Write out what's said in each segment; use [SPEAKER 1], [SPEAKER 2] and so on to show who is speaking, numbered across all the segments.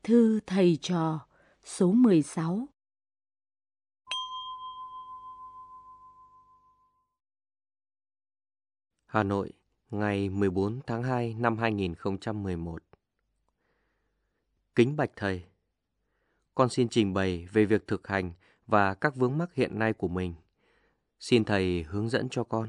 [SPEAKER 1] Thư thầy trò số 16.
[SPEAKER 2] Hà Nội, ngày 14 tháng 2 năm 2011. Kính bạch thầy, con xin trình bày về việc thực hành và các vướng mắc hiện nay của mình. Xin thầy hướng dẫn cho con.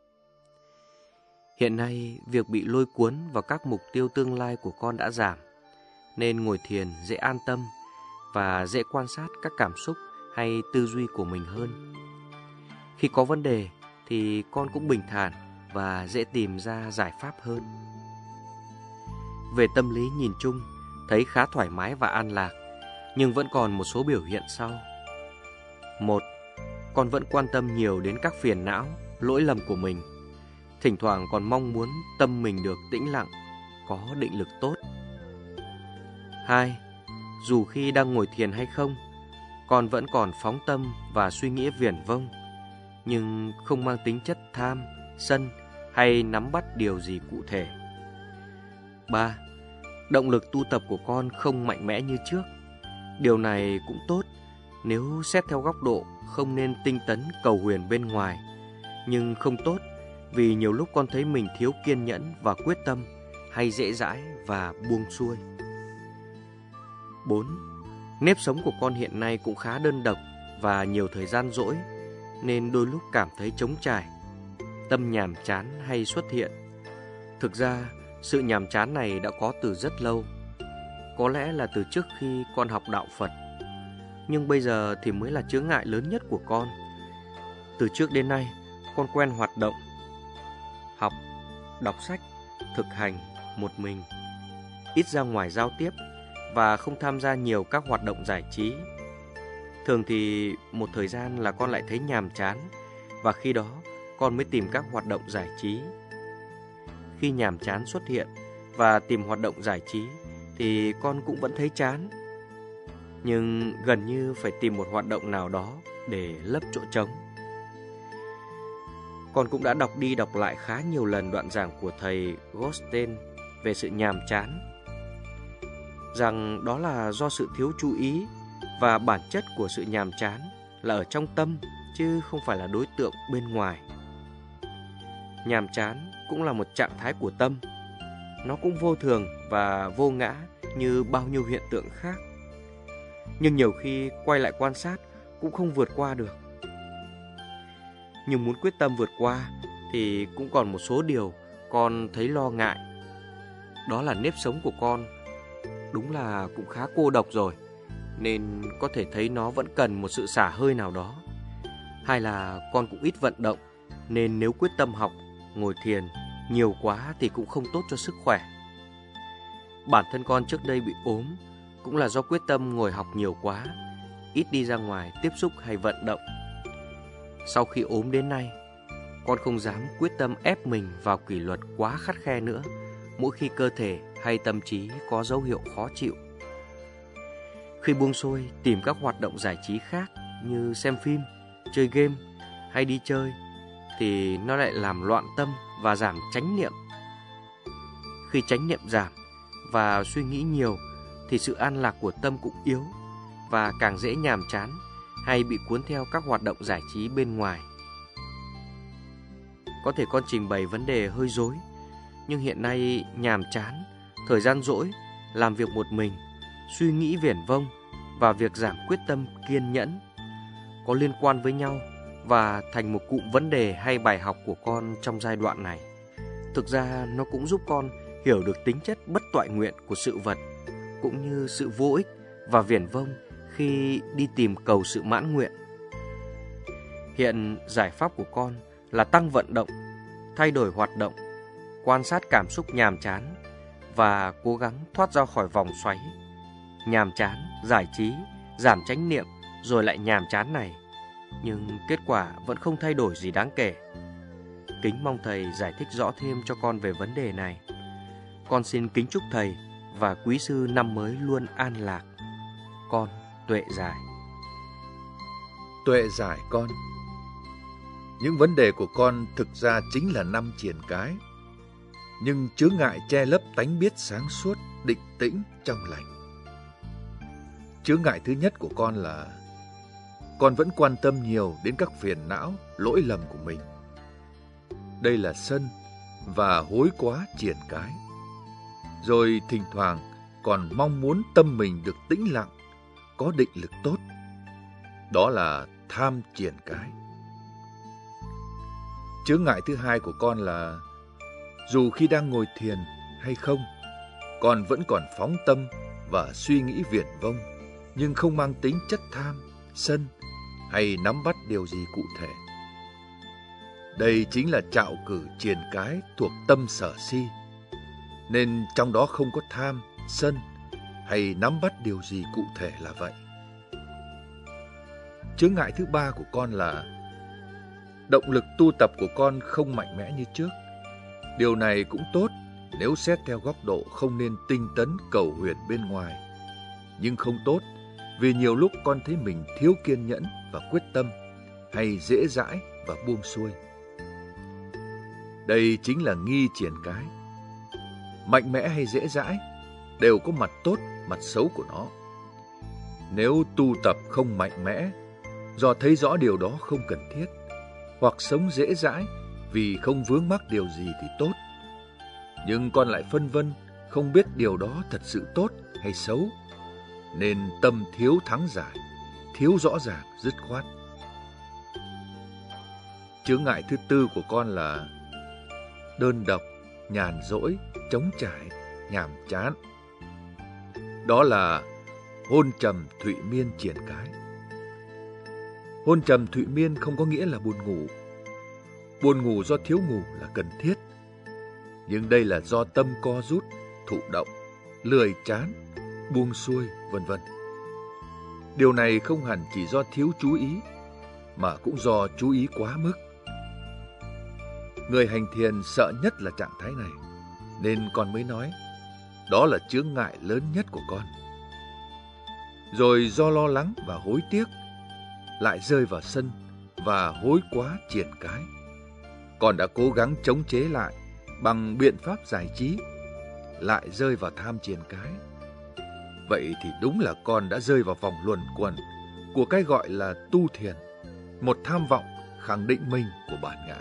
[SPEAKER 2] Hiện nay, việc bị lôi cuốn vào các mục tiêu tương lai của con đã giảm, nên ngồi thiền dễ an tâm và dễ quan sát các cảm xúc hay tư duy của mình hơn. Khi có vấn đề thì con cũng bình thản và dễ tìm ra giải pháp hơn. Về tâm lý nhìn chung, thấy khá thoải mái và an lạc, nhưng vẫn còn một số biểu hiện sau. 1. Con vẫn quan tâm nhiều đến các phiền não, lỗi lầm của mình. Thỉnh thoảng còn mong muốn tâm mình được tĩnh lặng, có định lực tốt. 2. Dù khi đang ngồi thiền hay không, con vẫn còn phóng tâm và suy nghĩ viển vông, nhưng không mang tính chất tham, sân hay nắm bắt điều gì cụ thể. 3. Động lực tu tập của con không mạnh mẽ như trước. Điều này cũng tốt nếu xét theo góc độ không nên tinh tấn cầu huyền bên ngoài, nhưng không tốt vì nhiều lúc con thấy mình thiếu kiên nhẫn và quyết tâm, hay dễ dãi và buông xuôi. 4. Nếp sống của con hiện nay cũng khá đơn độc và nhiều thời gian rỗi, nên đôi lúc cảm thấy trống trải, tâm nhàm chán hay xuất hiện. Thực ra, sự nhàm chán này đã có từ rất lâu, có lẽ là từ trước khi con học đạo Phật. Nhưng bây giờ thì mới là chướng ngại lớn nhất của con. Từ trước đến nay, con quen hoạt động, học, đọc sách, thực hành một mình, ít ra ngoài giao tiếp và không tham gia nhiều các hoạt động giải trí. Thường thì một thời gian là con lại thấy nhàm chán, và khi đó con mới tìm các hoạt động giải trí. Khi nhàm chán xuất hiện và tìm hoạt động giải trí thì con cũng vẫn thấy chán, nhưng gần như phải tìm một hoạt động nào đó để lấp chỗ trống. Con cũng đã đọc đi đọc lại khá nhiều lần đoạn giảng của thầy Goldstein về sự nhàm chán, rằng đó là do sự thiếu chú ý, và bản chất của sự nhàm chán là ở trong tâm chứ không phải là đối tượng bên ngoài. Nhàm chán cũng là một trạng thái của tâm. Nó cũng vô thường và vô ngã như bao nhiêu hiện tượng khác. Nhưng nhiều khi quay lại quan sát cũng không vượt qua được. Nhưng muốn quyết tâm vượt qua thì cũng còn một số điều con thấy lo ngại. Đó là nếp sống của con đúng là cũng khá cô độc rồi, nên có thể thấy nó vẫn cần một sự xả hơi nào đó. Hay là con cũng ít vận động, nên nếu quyết tâm học, ngồi thiền nhiều quá thì cũng không tốt cho sức khỏe. Bản thân con trước đây bị ốm cũng là do quyết tâm ngồi học nhiều quá, ít đi ra ngoài tiếp xúc hay vận động. Sau khi ốm đến nay, con không dám quyết tâm ép mình vào kỷ luật quá khắt khe nữa mỗi khi cơ thể hay tâm trí có dấu hiệu khó chịu. Khi buông xuôi tìm các hoạt động giải trí khác như xem phim, chơi game hay đi chơi thì nó lại làm loạn tâm và giảm chánh niệm. Khi chánh niệm giảm và suy nghĩ nhiều thì sự an lạc của tâm cũng yếu và càng dễ nhàm chán hay bị cuốn theo các hoạt động giải trí bên ngoài. Có thể con trình bày vấn đề hơi rối, nhưng hiện nay nhàm chán, thời gian rỗi, làm việc một mình, suy nghĩ viển vông và việc giảm quyết tâm kiên nhẫn có liên quan với nhau và thành một cụm vấn đề hay bài học của con trong giai đoạn này. Thực ra nó cũng giúp con hiểu được tính chất bất toại nguyện của sự vật, cũng như sự vô ích và viển vông khi đi tìm cầu sự mãn nguyện. Hiện giải pháp của con là tăng vận động, thay đổi hoạt động, quan sát cảm xúc nhàm chán và cố gắng thoát ra khỏi vòng xoáy nhàm chán, giải trí, giảm chánh niệm rồi lại nhàm chán này. Nhưng kết quả vẫn không thay đổi gì đáng kể. Kính mong thầy giải thích rõ thêm cho con về vấn đề này. Con xin kính chúc thầy và quý sư năm mới luôn an lạc. Con Tuệ Giải.
[SPEAKER 3] Tuệ Giải con. Những vấn đề của con thực ra chính là 5 triền cái, nhưng chướng ngại che lấp tánh biết sáng suốt, định tĩnh, trong lành. Chướng ngại thứ nhất của con là con vẫn quan tâm nhiều đến các phiền não, lỗi lầm của mình. Đây là sân và hối quá triển cái. Rồi thỉnh thoảng còn mong muốn tâm mình được tĩnh lặng, có định lực tốt. Đó là tham triển cái. Chướng ngại thứ hai của con là dù khi đang ngồi thiền hay không, con vẫn còn phóng tâm và suy nghĩ viển vông, nhưng không mang tính chất tham, sân hay nắm bắt điều gì cụ thể. Đây chính là trạo cử triền cái thuộc tâm sở si, nên trong đó không có tham, sân hay nắm bắt điều gì cụ thể là vậy. Chướng ngại thứ ba của con là động lực tu tập của con không mạnh mẽ như trước. Điều này cũng tốt nếu xét theo góc độ không nên tinh tấn cầu huyền bên ngoài, nhưng không tốt vì nhiều lúc con thấy mình thiếu kiên nhẫn và quyết tâm, hay dễ dãi và buông xuôi. Đây chính là nghi triển cái. Mạnh mẽ hay dễ dãi đều có mặt tốt, mặt xấu của nó. Nếu tu tập không mạnh mẽ do thấy rõ điều đó không cần thiết, hoặc sống dễ dãi vì không vướng mắc điều gì thì tốt. Nhưng con lại phân vân, không biết điều đó thật sự tốt hay xấu, nên tâm thiếu thắng giải, thiếu rõ ràng, dứt khoát. Chướng ngại thứ tư của con là đơn độc, nhàn rỗi, trống trải, nhàm chán. Đó là hôn trầm thụy miên triển cái. Hôn trầm thụy miên không có nghĩa là buồn ngủ. Buồn ngủ do thiếu ngủ là cần thiết. Nhưng đây là do tâm co rút, thụ động, lười chán, buông xuôi, vân vân. Điều này không hẳn chỉ do thiếu chú ý, mà cũng do chú ý quá mức. Người hành thiền sợ nhất là trạng thái này, nên con mới nói đó là chướng ngại lớn nhất của con. Rồi do lo lắng và hối tiếc, lại rơi vào sân và hối quá triển cái. Con đã cố gắng chống chế lại bằng biện pháp giải trí, lại rơi vào tham triển cái. Vậy thì đúng là con đã rơi vào vòng luẩn quẩn của cái gọi là tu thiền, một tham vọng khẳng định mình của bản ngã.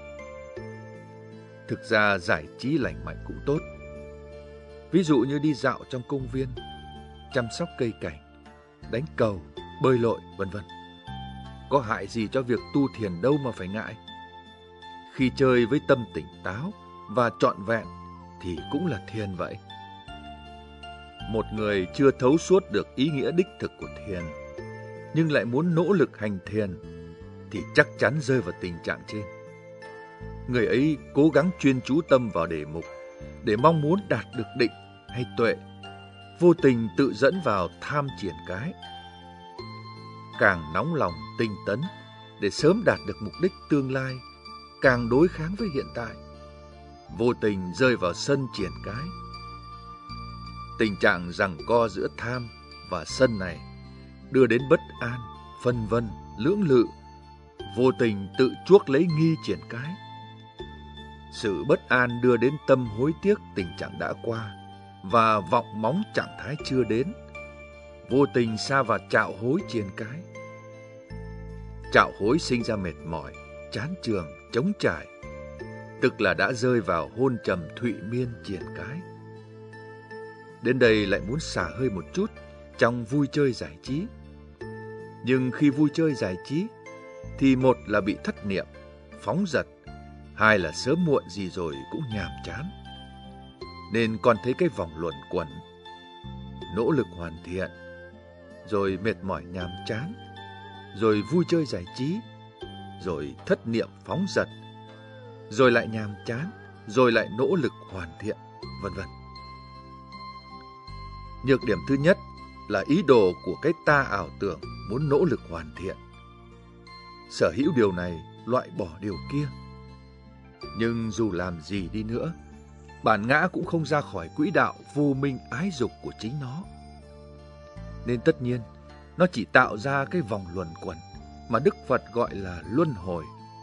[SPEAKER 3] Thực ra giải trí lành mạnh cũng tốt. Ví dụ như đi dạo trong công viên, chăm sóc cây cảnh, đánh cầu, bơi lội, vân vân. Có hại gì cho việc tu thiền đâu mà phải ngại. Khi chơi với tâm tỉnh táo và trọn vẹn thì cũng là thiền vậy. Một người chưa thấu suốt được ý nghĩa đích thực của thiền, nhưng lại muốn nỗ lực hành thiền, thì chắc chắn rơi vào tình trạng trên. Người ấy cố gắng chuyên chú tâm vào đề mục để mong muốn đạt được định hay tuệ, vô tình tự dẫn vào tham triển cái. Càng nóng lòng tinh tấn để sớm đạt được mục đích tương lai, càng đối kháng với hiện tại, vô tình rơi vào sân triển cái. Tình trạng giằng co giữa tham và sân này đưa đến bất an, phân vân, lưỡng lự, vô tình tự chuốc lấy nghi triển cái. Sự bất an đưa đến tâm hối tiếc tình trạng đã qua và vọng móng trạng thái chưa đến, vô tình sa vào trạo hối triển cái. Trạo hối sinh ra mệt mỏi, chán chường, trống trải, tức là đã rơi vào hôn trầm thụy miên triển cái. Đến đây lại muốn xả hơi một chút trong vui chơi giải trí. Nhưng khi vui chơi giải trí thì một là bị thất niệm, phóng dật, hai là sớm muộn gì rồi cũng nhàm chán. Nên con thấy cái vòng luẩn quẩn, nỗ lực hoàn thiện, rồi mệt mỏi nhàm chán, rồi vui chơi giải trí, rồi thất niệm phóng dật, rồi lại nhàm chán, rồi lại nỗ lực hoàn thiện, vân vân. Nhược điểm thứ nhất là ý đồ của cái ta ảo tưởng muốn nỗ lực hoàn thiện. Sở hữu điều này, loại bỏ điều kia. Nhưng dù làm gì đi nữa, bản ngã cũng không ra khỏi quỹ đạo vô minh ái dục của chính nó. Nên tất nhiên, nó chỉ tạo ra cái vòng luẩn quẩn mà Đức Phật gọi là luân hồi.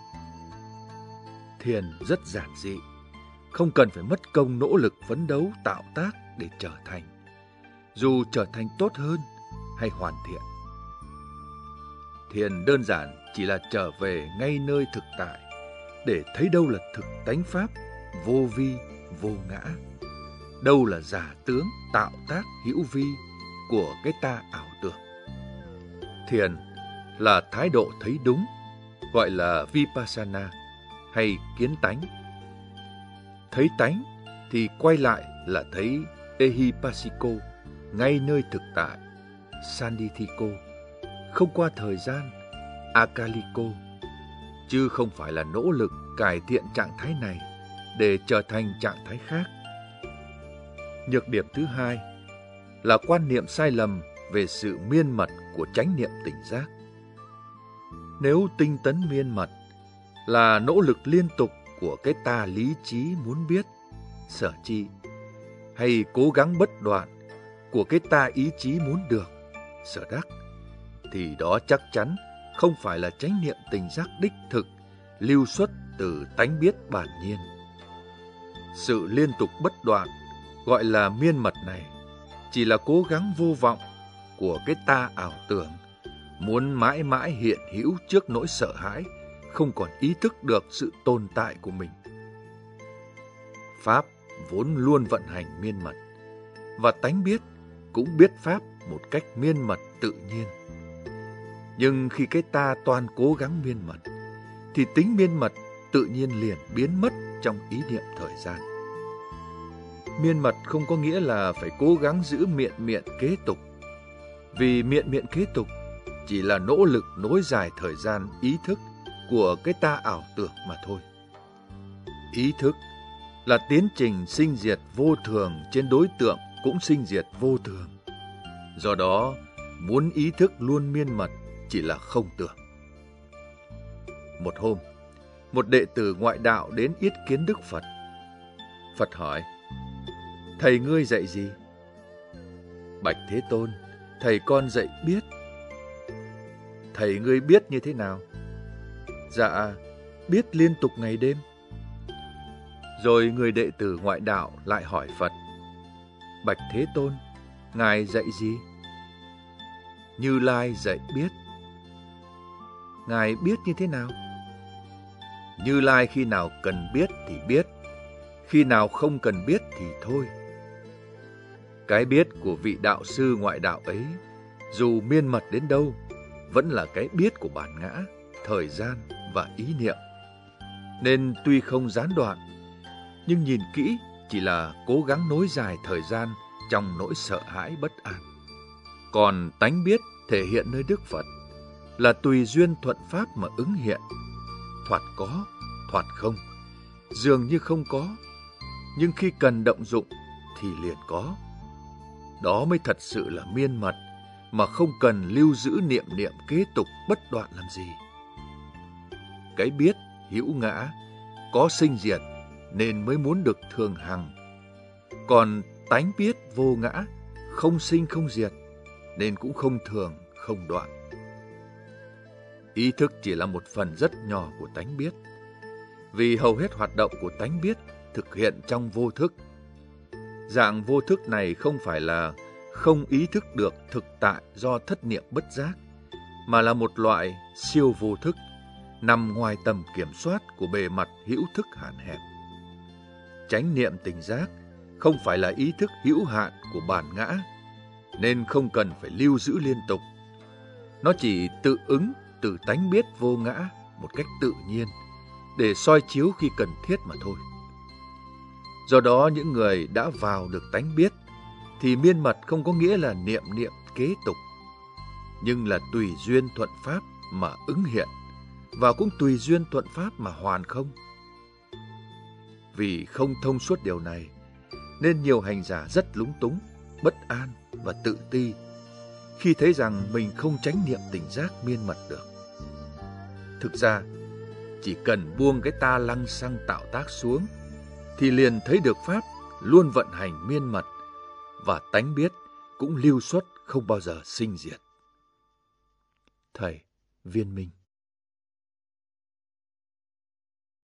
[SPEAKER 3] Thiền rất giản dị, không cần phải mất công nỗ lực phấn đấu tạo tác để trở thành. Dù trở thành tốt hơn, hay hoàn thiện. Thiền đơn giản chỉ là trở về ngay nơi thực tại để thấy đâu là thực tánh pháp, vô vi, vô ngã, đâu là giả tướng, tạo tác, hữu vi của cái ta ảo tưởng. Thiền là thái độ thấy đúng, gọi là Vipassana hay kiến tánh. Thấy tánh thì quay lại là thấy Ehipassiko, ngay nơi thực tại, Sandithiko, không qua thời gian, Akaliko, chứ không phải là nỗ lực cải thiện trạng thái này để trở thành trạng thái khác. Nhược điểm thứ hai là quan niệm sai lầm về sự miên mật của chánh niệm tỉnh giác. Nếu tinh tấn miên mật là nỗ lực liên tục của cái ta lý trí muốn biết, sở chi, hay cố gắng bất đoạn của cái ta ý chí muốn được, sở đắc, thì đó chắc chắn không phải là chánh niệm tỉnh giác đích thực, lưu xuất từ tánh biết bản nhiên. Sự liên tục bất đoạn gọi là miên mật này chỉ là cố gắng vô vọng của cái ta ảo tưởng, muốn mãi mãi hiện hữu trước nỗi sợ hãi, không còn ý thức được sự tồn tại của mình. Pháp vốn luôn vận hành miên mật, và tánh biết cũng biết Pháp một cách miên mật tự nhiên. Nhưng khi cái ta toàn cố gắng miên mật, thì tính miên mật tự nhiên liền biến mất trong ý niệm thời gian. Miên mật không có nghĩa là phải cố gắng giữ miệng kế tục, vì miệng kế tục chỉ là nỗ lực nối dài thời gian ý thức của cái ta ảo tưởng mà thôi. Ý thức là tiến trình sinh diệt vô thường trên đối tượng cũng sinh diệt vô thường. Do đó, muốn ý thức luôn miên mật chỉ là không tưởng. Một hôm, một đệ tử ngoại đạo đến yết kiến Đức Phật. Phật hỏi: "Thầy ngươi dạy gì?" "Bạch Thế Tôn, thầy con dạy biết." "Thầy ngươi biết như thế nào?" "Dạ, biết liên tục ngày đêm." Rồi người đệ tử ngoại đạo lại hỏi Phật: "Bạch Thế Tôn, Ngài dạy gì?" "Như Lai dạy biết." "Ngài biết như thế nào?" "Như Lai khi nào cần biết thì biết, khi nào không cần biết thì thôi." Cái biết của vị đạo sư ngoại đạo ấy, dù miên mật đến đâu, vẫn là cái biết của bản ngã, thời gian và ý niệm. Nên tuy không gián đoạn, nhưng nhìn kỹ chỉ là cố gắng nối dài thời gian trong nỗi sợ hãi bất an. Còn tánh biết thể hiện nơi Đức Phật là tùy duyên thuận pháp mà ứng hiện, thoạt có, thoạt không, dường như không có, nhưng khi cần động dụng thì liền có. Đó mới thật sự là miên mật, mà không cần lưu giữ niệm kế tục bất đoạn làm gì. Cái biết hữu ngã, có sinh diệt nên mới muốn được thường hằng. Còn tánh biết vô ngã, không sinh không diệt nên cũng không thường, không đoạn. Ý thức chỉ là một phần rất nhỏ của tánh biết, vì hầu hết hoạt động của tánh biết thực hiện trong vô thức. Dạng vô thức này không phải là không ý thức được thực tại do thất niệm bất giác, mà là một loại siêu vô thức, nằm ngoài tầm kiểm soát của bề mặt hữu thức hạn hẹp. Chánh niệm tỉnh giác không phải là ý thức hữu hạn của bản ngã, nên không cần phải lưu giữ liên tục. Nó chỉ tự ứng từ tánh biết vô ngã một cách tự nhiên, để soi chiếu khi cần thiết mà thôi. Do đó, những người đã vào được tánh biết thì miên mật không có nghĩa là niệm kế tục, nhưng là tùy duyên thuận pháp mà ứng hiện, và cũng tùy duyên thuận pháp mà hoàn không. Vì không thông suốt điều này, nên nhiều hành giả rất lúng túng, bất an và tự ti khi thấy rằng mình không chánh niệm tỉnh giác miên mật được. Thực ra, chỉ cần buông cái ta lăng xăng tạo tác xuống, thì liền thấy được pháp luôn vận hành miên mật, và tánh biết cũng lưu xuất không bao giờ sinh diệt. Thầy Viên Minh.